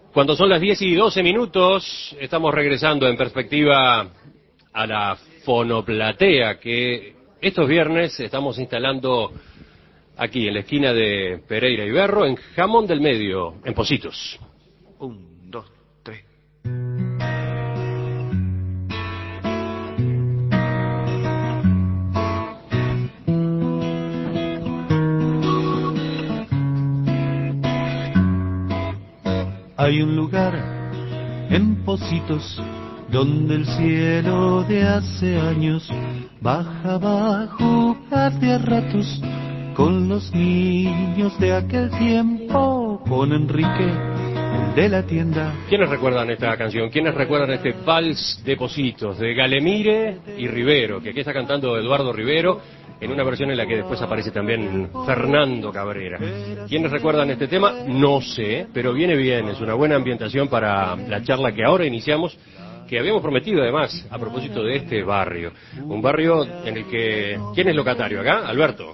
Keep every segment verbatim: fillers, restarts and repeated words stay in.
Cuando son las diez y doce minutos, estamos regresando en perspectiva a la fonoplatea que estos viernes estamos instalando aquí en la esquina de Pereira y Berro, en Jamón del Medio, en Pocitos. Un, dos, tres. Hay un lugar en Pocitos donde el cielo de hace años bajaba a jugar de a ratos con los niños de aquel tiempo, con Enrique, el de la tienda. ¿Quiénes recuerdan esta canción? ¿Quiénes recuerdan este vals de Pocitos de Galemire y Rivero, que aquí está cantando Eduardo Rivero, en una versión en la que después aparece también Fernando Cabrera? ¿Quiénes recuerdan este tema? No sé, pero viene bien, es una buena ambientación para la charla que ahora iniciamos, que habíamos prometido además a propósito de este barrio. Un barrio en el que... ¿Quién es locatario acá? Alberto.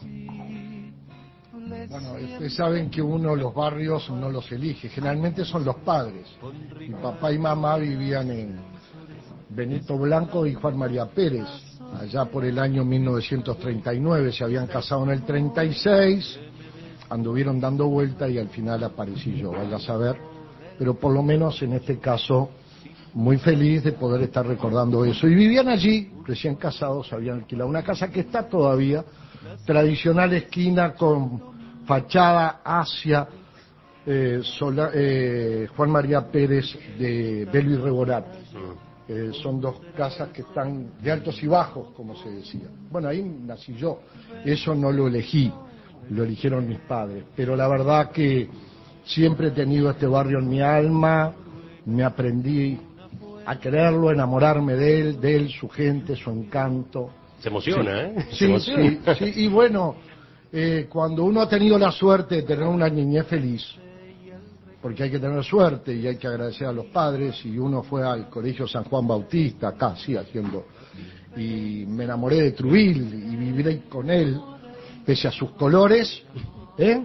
Bueno, ustedes saben que uno los barrios no los elige, generalmente son los padres. Mi papá y mamá vivían en Benito Blanco y Juan María Pérez, allá por el año mil novecientos treinta y nueve, se habían casado en el treinta y seis, anduvieron dando vuelta y al final aparecí yo, vaya a saber, pero por lo menos en este caso muy feliz de poder estar recordando eso. Y vivían allí, recién casados, habían alquilado una casa que está todavía, tradicional esquina con fachada hacia eh, Sola, eh, Juan María Pérez de Belo y Reborati. Eh, son dos casas que están de altos y bajos, como se decía. Bueno, ahí nací yo, eso no lo elegí, lo eligieron mis padres, pero la verdad que siempre he tenido este barrio en mi alma, me aprendí a quererlo, a enamorarme de él, de él, su gente, su encanto. Se emociona, sí, ¿eh? Sí, Se emociona. sí, sí, y bueno, eh, cuando uno ha tenido la suerte de tener una niñez feliz, porque hay que tener suerte y hay que agradecer a los padres, y uno fue al Colegio San Juan Bautista, acá sí, haciendo, y me enamoré de Trubil y viviré con él, pese a sus colores, ¿eh?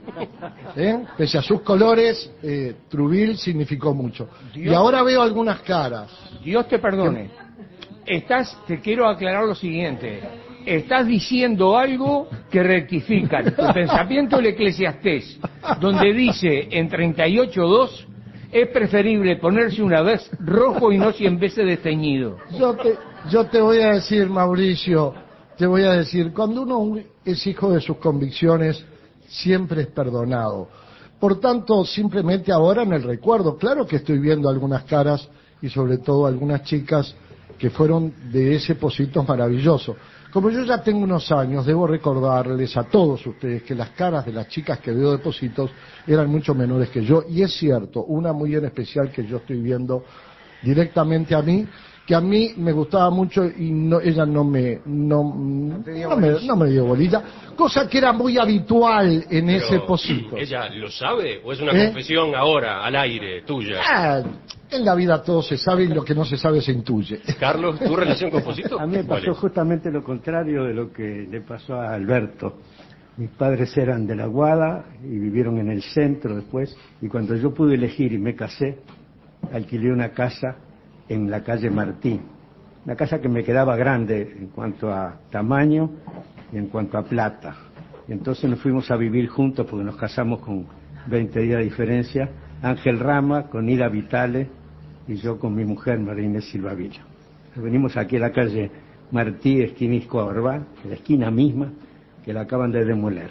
¿Eh? Pese a sus colores, eh, Trubil significó mucho. Dios, y ahora veo algunas caras. Dios te perdone. Estás, te quiero aclarar lo siguiente. Estás diciendo algo que rectifica tu pensamiento del Eclesiastés, donde dice en treinta y ocho dos, es preferible ponerse una vez rojo y no cien veces desteñido. Yo te, yo te voy a decir, Mauricio, te voy a decir, cuando uno es hijo de sus convicciones, siempre es perdonado. Por tanto, simplemente ahora en el recuerdo, claro que estoy viendo algunas caras y sobre todo algunas chicas que fueron de ese Pocitos maravilloso. Como yo ya tengo unos años, debo recordarles a todos ustedes que las caras de las chicas que veo de Pocitos eran mucho menores que yo, y es cierto, una muy en especial que yo estoy viendo directamente a mí, que a mí me gustaba mucho y no, ella no me no, no, no, me, no me dio bolilla, cosa que era muy habitual en Pero, ese Pocitos. ¿ella lo sabe o es una ¿Eh? confesión ahora, al aire, tuya? Ah, en la vida todo se sabe y lo que no se sabe se intuye. Carlos, ¿tu relación con Pocitos? A mí me pasó justamente lo contrario de lo que le pasó a Alberto. Mis padres eran de La Guada y vivieron en el centro después, y cuando yo pude elegir y me casé, alquilé una casa en la calle Martí, una casa que me quedaba grande en cuanto a tamaño y en cuanto a plata. Y entonces nos fuimos a vivir juntos porque nos casamos con veinte días de diferencia, Ángel Rama con Ida Vitale y yo con mi mujer María Inés Silva Villa. Venimos aquí a la calle Martí, esquina Isco Orbán, la esquina misma que la acaban de demoler.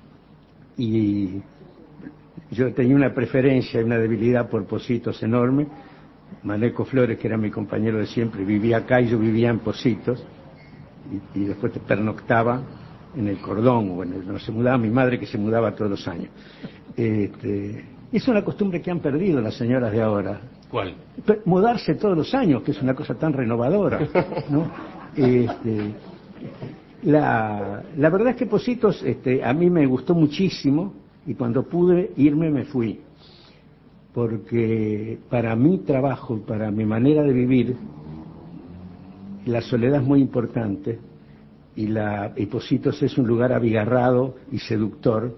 Y yo tenía una preferencia y una debilidad por Pocitos enorme. Maneco Flores, que era mi compañero de siempre, vivía acá y yo vivía en Pocitos, y, y después te pernoctaba en el Cordón, o en el, no, se mudaba mi madre, que se mudaba todos los años. Este, es una costumbre que han perdido las señoras de ahora. ¿Cuál? Mudarse todos los años, que es una cosa tan renovadora, ¿no? Este, la, la verdad es que Pocitos este, a mí me gustó muchísimo, y cuando pude irme me fui, porque para mi trabajo, para mi manera de vivir, la soledad es muy importante, y, la, y Pocitos es un lugar abigarrado y seductor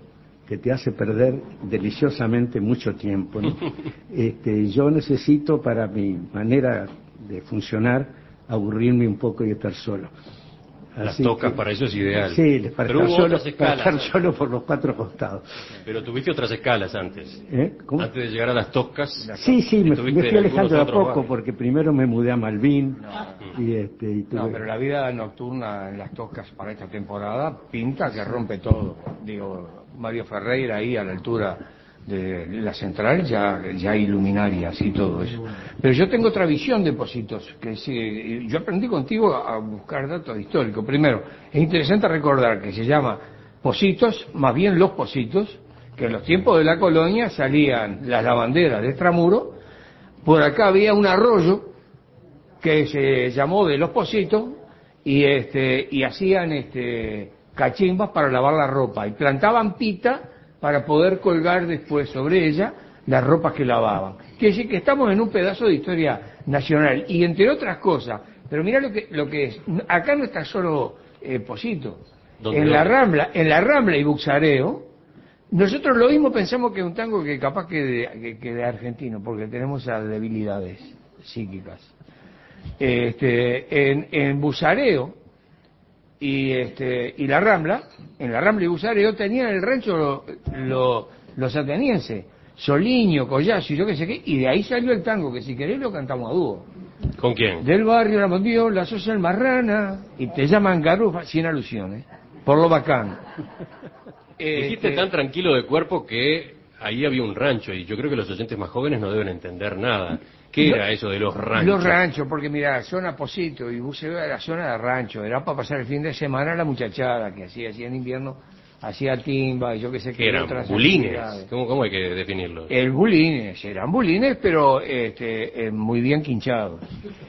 que te hace perder deliciosamente mucho tiempo, ¿no? Este, yo necesito, para mi manera de funcionar, aburrirme un poco y estar solo. Las Así tocas que, para eso es ideal. sí, para, Pero estar hubo solo, otras para escalas. estar solo por los cuatro costados. Pero tuviste otras escalas antes. ¿Eh? ¿Cómo? Antes de llegar a las tocas. Sí, sí, me, me estuviste fui en alejando de a algunos otros poco, barrios. porque primero me mudé a Malvin. Y este, y No, tuve- pero la vida nocturna en las Toscas para esta temporada pinta que rompe todo. Digo, Mario Ferreira ahí a la altura de la central ya, ya hay luminarias y todo eso. Pero yo tengo otra visión de Positos, que sí, yo aprendí contigo a buscar datos históricos. Primero, es interesante recordar que se llama Positos, más bien Los Positos, que en los tiempos de la colonia salían las lavanderas de extramuro, por acá había un arroyo que se llamó de Los Positos y este y hacían este cachimbas para lavar la ropa y plantaban pita para poder colgar después sobre ella las ropas que lavaban. Quiere decir que estamos en un pedazo de historia nacional y entre otras cosas, pero mira lo que lo que es, acá no está solo eh, Positos. ¿Dónde, En la dónde? Rambla, en la Rambla y Buxareo, nosotros lo mismo pensamos que es un tango que capaz que de, que, que de argentino, porque tenemos esas debilidades psíquicas. Este, en, en Busareo y este y la Rambla, en la Rambla y Busareo tenían el rancho lo- lo- los atenienses, Soliño, Collazo y yo qué sé qué, y de ahí salió el tango, que si querés lo cantamos a dúo. ¿Con quién? Del barrio la Mondió, la Sosa el Marrana, y te llaman Garufa, sin alusiones, por lo bacán. Dijiste Este, tan tranquilo de cuerpo que ahí había un rancho y yo creo que los oyentes más jóvenes no deben entender nada. ¿Qué Lo- era eso de los ranchos? Los ranchos, porque mira, zona Posito y Buceo era zona de rancho, era para pasar el fin de semana la muchachada que hacía, hacía en invierno, hacía timba y yo qué sé ¿Qué qué eran? otras ¿Bulines? actividades. ¿Cómo, ¿Cómo hay que definirlos? El bulines, eran bulines, pero este, eh, muy bien quinchados.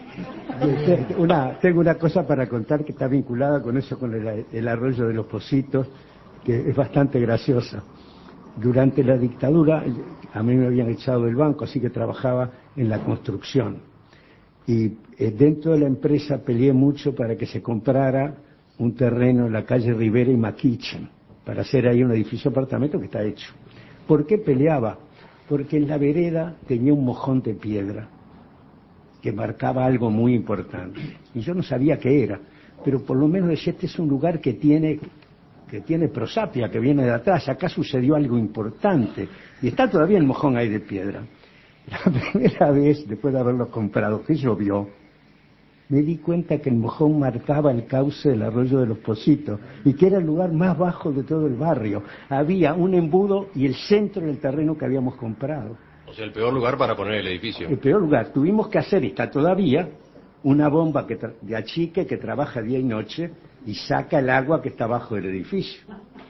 Una, tengo una cosa para contar que está vinculada con eso, con el, el arroyo de los Positos, que es bastante graciosa. Durante la dictadura, a mí me habían echado del banco, así que trabajaba en la construcción. Y eh, dentro de la empresa peleé mucho para que se comprara un terreno en la calle Rivera y Maquichen, para hacer ahí un edificio de apartamento que está hecho. ¿Por qué peleaba? Porque en la vereda tenía un mojón de piedra que marcaba algo muy importante. Y yo no sabía qué era, pero por lo menos decía, este es un lugar que tiene, que tiene prosapia, que viene de atrás, acá sucedió algo importante, y está todavía el mojón ahí de piedra. La primera vez, después de haberlo comprado, que llovió, me di cuenta que el mojón marcaba el cauce del arroyo de los Positos, y que era el lugar más bajo de todo el barrio. Había un embudo y el centro del terreno que habíamos comprado. O sea, el peor lugar para poner el edificio. El peor lugar. Tuvimos que hacer, y está todavía, una bomba que tra- de achique que trabaja día y noche y saca el agua que está abajo del edificio.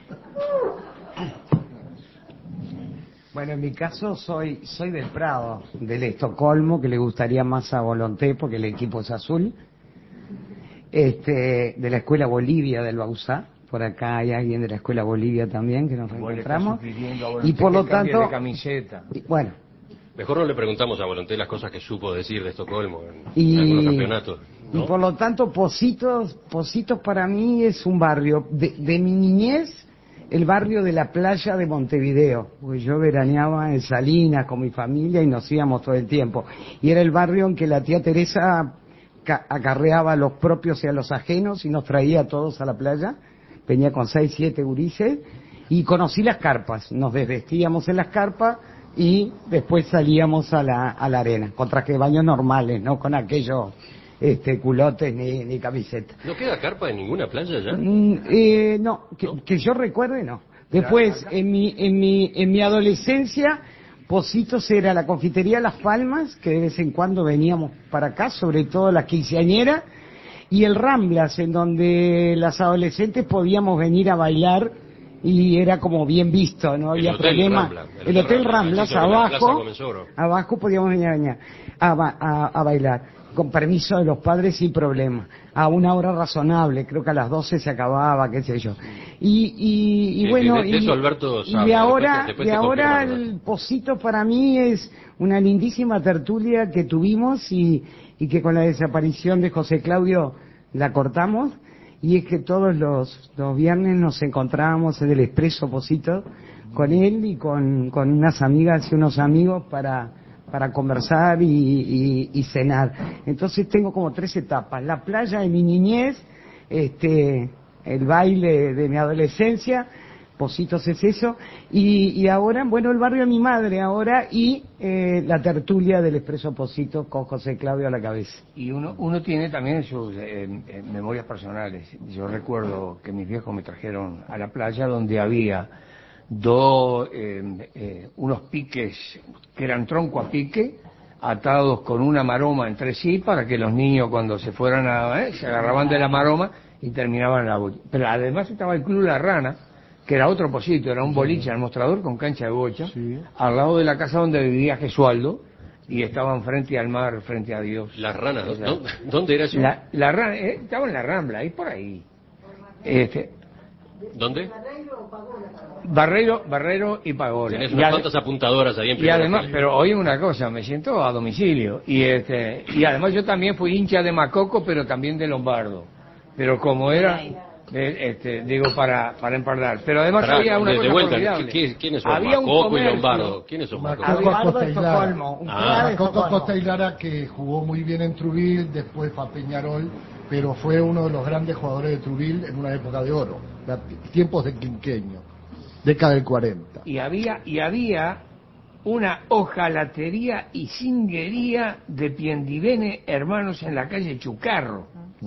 Bueno, en mi caso soy soy del Prado, del Estocolmo, que le gustaría más a Volonté porque el equipo es azul. Este, de la Escuela Bolivia del Bausá, por acá hay alguien de la Escuela Bolivia también que nos Vos le estás reencontramos. sugiriendo a Y Volonté por lo que cambie tanto, de camiseta. y- bueno, Mejor no le preguntamos a Volonté las cosas que supo decir de Estocolmo en, y, en algunos campeonatos. ¿no? y por lo tanto Positos, Positos para mí es un barrio de, de mi niñez, el barrio de la playa de Montevideo, porque yo veraneaba en Salinas con mi familia y nos íbamos todo el tiempo, y era el barrio en que la tía Teresa ca- acarreaba a los propios y a los ajenos y nos traía a todos a la playa, venía con seis, siete gurises, y conocí las carpas, nos desvestíamos en las carpas y después salíamos a la, a la arena, con traje de baño normales, no con aquellos este, culotes ni, ni camisetas. ¿No queda carpa en ninguna playa ya? Mm, eh, no, que, que yo recuerde no. Después, en mi, en mi, en mi adolescencia, Positos era la confitería Las Palmas, que de vez en cuando veníamos para acá, sobre todo las quinceañeras, y el Ramblas, en donde las adolescentes podíamos venir a bailar y era como bien visto, no había El Hotel problema. Rambla, el el Hotel Hotel Rambla, Ramblas, allí sobre la Plaza abajo, Comensoro. abajo podíamos venir a, bañar, a, ba- a, a bailar, con permiso de los padres sin problema, a una hora razonable, creo que a las doce se acababa, qué sé yo. Y, y, y Sí, bueno, sí, de- de y, eso Alberto y sabe, de después ahora, te- después de te ahora confirma, el Posito para mí es una lindísima tertulia que tuvimos y, y que con la desaparición de José Claudio la cortamos, y es que todos los, los viernes nos encontrábamos en el Expreso Posito con él y con, con unas amigas y unos amigos para, para conversar y, y, y cenar. Entonces tengo como tres etapas: la playa de mi niñez, este, el baile de mi adolescencia, Pocitos es eso, y, y ahora, bueno, el barrio de mi madre ahora, y eh, la tertulia del Expreso Pocitos con José Claudio a la cabeza. Y uno, uno tiene también sus eh, eh, memorias personales. Yo recuerdo que mis viejos me trajeron a la playa donde había dos, eh, eh, unos piques que eran tronco a pique, atados con una maroma entre sí para que los niños cuando se fueran a, eh, se agarraban de la maroma y terminaban en la bocha. Pero además estaba el Club La Rana, que era otro Pocito, era un boliche al mostrador con cancha de bocha, Sí. al lado de la casa donde vivía Gesualdo, y estaban frente al mar, frente a Dios. Las ranas, O sea, ¿dó- ¿dónde era eso? La, la Rana, eh, estaba en la Rambla, ahí por ahí. Este, ¿Dónde? Barrero, Barrero y Pagola. Tenés Y unas ade- cuantas apuntadoras ahí en Y primera además, fila. pero oye una cosa, me siento a domicilio. Y este, y además yo también fui hincha de Macoco, pero también de Lombardo. Pero como era, eh, este, digo, para, para empardar. Pero además Pará, había una de, de cosa vuelta, formidable. ¿qué- ¿quiénes son? Había un Macoco y comercio- Lombardo. ¿Quiénes son Macoco. Macoco? Costa Eduardo de y Lara. Estocolmo, un Ah. crack de Coco Estocolmo. Costa y Lara, que jugó muy bien en Truville, después fue a Peñarol, pero fue uno de los grandes jugadores de Truville en una época de oro, la- tiempos de quinqueño, década del cuarenta. Y había, y había una hojalatería y cinguería de Piendivene hermanos en la calle Chucarro.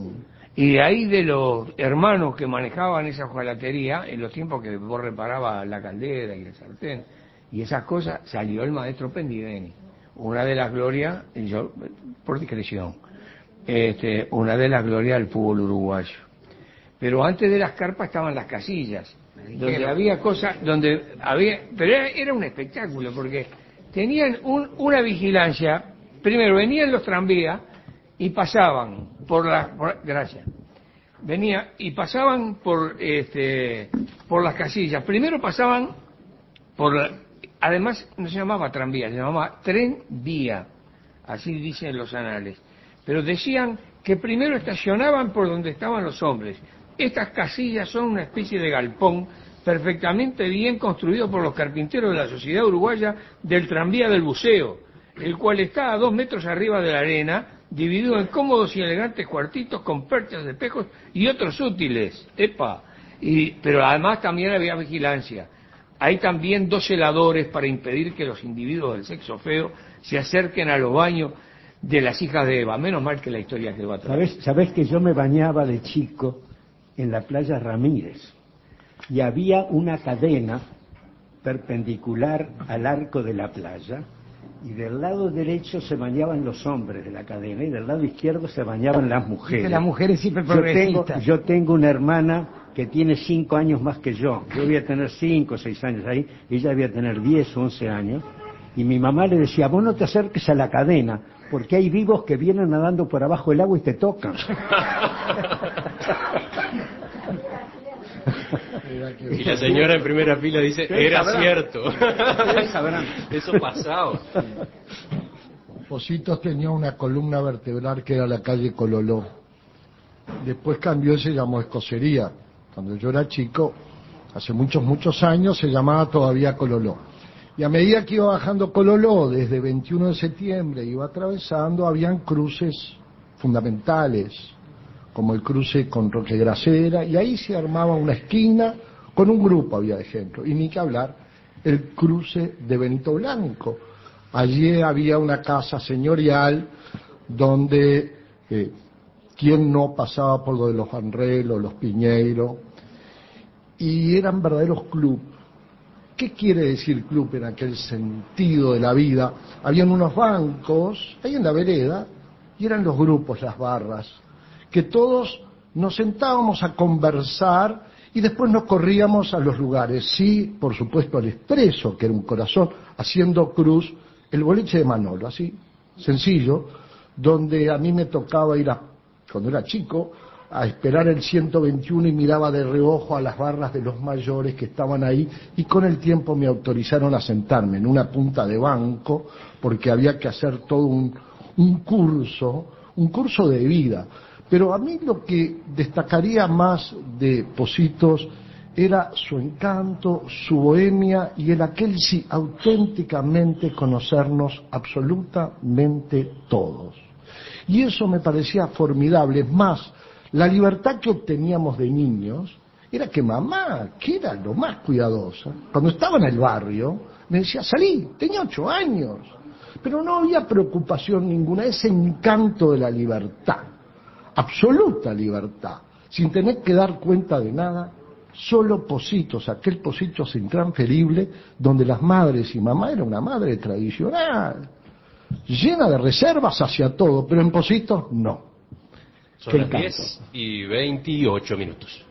Y de ahí de los hermanos que manejaban esa hojalatería, en los tiempos que vos reparabas la caldera y el sartén y esas cosas, salió el maestro Pendiveni. Una de las glorias, y yo, por discreción, este, una de las glorias del fútbol uruguayo. Pero antes de las carpas estaban las casillas, donde había cosas, donde había, pero era, era un espectáculo, porque tenían un- una vigilancia. Primero venían los tranvías y pasaban por las, por- gracias, venía y pasaban por, este, por las casillas. Primero pasaban por, la- además no se llamaba tranvía, se llamaba tren vía, así dicen los anales. Pero decían que primero estacionaban por donde estaban los hombres. Estas casillas son una especie de galpón perfectamente bien construido por los carpinteros de la Sociedad Uruguaya del Tranvía del Buceo, el cual está a dos metros arriba de la arena, dividido en cómodos y elegantes cuartitos con perchas de espejos y otros útiles. ¡Epa! Y, pero además también había vigilancia. Hay también dos celadores para impedir que los individuos del sexo feo se acerquen a los baños de las hijas de Eva. Menos mal que la historia quedó atrás. ¿Sabés, sabés que yo me bañaba de chico en la playa Ramírez y había una cadena perpendicular al arco de la playa y del lado derecho se bañaban los hombres de la cadena y del lado izquierdo se bañaban las mujeres. Viste, las mujeres siempre Yo tengo, progresistas. yo tengo una hermana que tiene cinco años más que yo. Yo voy a tener cinco o seis años ahí, ella voy a tener diez o once años. Y mi mamá le decía, vos no te acerques a la cadena, porque hay vivos que vienen nadando por abajo del agua y te tocan. Y la señora en primera fila dice, era cierto. Eso pasaba. Pocitos tenía una columna vertebral que era la calle Cololó. Después cambió y se llamó Escocería. Cuando yo era chico, hace muchos, muchos años, se llamaba todavía Cololó. Y a medida que iba bajando Cololó, desde veintiuno de septiembre, iba atravesando, habían cruces fundamentales, como el cruce con Roque Gracera, y ahí se armaba una esquina con un grupo, había de ejemplo, y ni que hablar, el cruce de Benito Blanco. Allí había una casa señorial donde eh, quien no pasaba por lo de los Anrelos, los Piñeiro, y eran verdaderos clubes. ¿Qué quiere decir club en aquel sentido de la vida? Habían unos bancos ahí en la vereda y eran los grupos, las barras, que todos nos sentábamos a conversar y después nos corríamos a los lugares. Sí, por supuesto, al Expreso, que era un corazón, haciendo cruz, el boliche de Manolo, así, sencillo, donde a mí me tocaba ir a, cuando era chico, a esperar el ciento veintiuno y miraba de reojo a las barras de los mayores que estaban ahí, y con el tiempo me autorizaron a sentarme en una punta de banco porque había que hacer todo un, un curso, un curso de vida. Pero a mí lo que destacaría más de Pocitos era su encanto, su bohemia y el aquel sí auténticamente conocernos absolutamente todos. Y eso me parecía formidable. Es más, la libertad que obteníamos de niños era que mamá, que era lo más cuidadosa, cuando estaba en el barrio, me decía, salí, tenía ocho años, pero no había preocupación ninguna, ese encanto de la libertad, absoluta libertad, sin tener que dar cuenta de nada, solo Positos, aquel Positos intransferible, donde las madres y mamá era una madre tradicional, llena de reservas hacia todo, pero en Positos no. Son las diez y veintiocho minutos.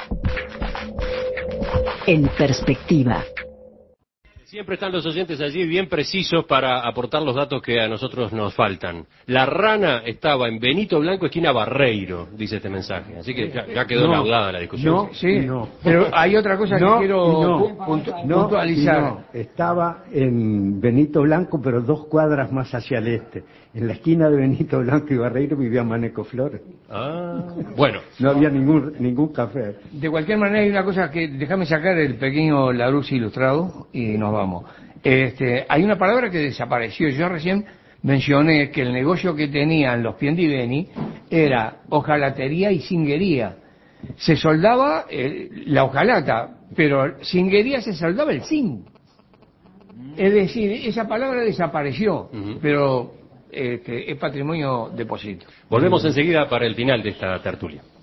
En perspectiva. Siempre están los oyentes allí bien precisos para aportar los datos que a nosotros nos faltan. La rana estaba en Benito Blanco, esquina Barreiro, dice este mensaje. Así que ya, ya quedó No, laudada la discusión. No, sí, no. pero hay otra cosa No, que quiero no, pu- puntu- no, puntualizar. no. Estaba en Benito Blanco, pero dos cuadras más hacia el este. En la esquina de Benito Blanco y Barreiro vivía Maneco Flores. Ah, bueno. No había ningún ningún café. De cualquier manera hay una cosa que, déjame sacar el pequeño Larousse ilustrado y nos vamos. Este, hay una palabra que desapareció. Yo recién mencioné que el negocio que tenían los Piendibeni era hojalatería y cinguería. Se soldaba eh, la hojalata, pero cinguería se soldaba el zinc. Es decir, esa palabra desapareció, Uh-huh. pero este, es patrimonio de Positos. Volvemos enseguida para el final de esta tertulia.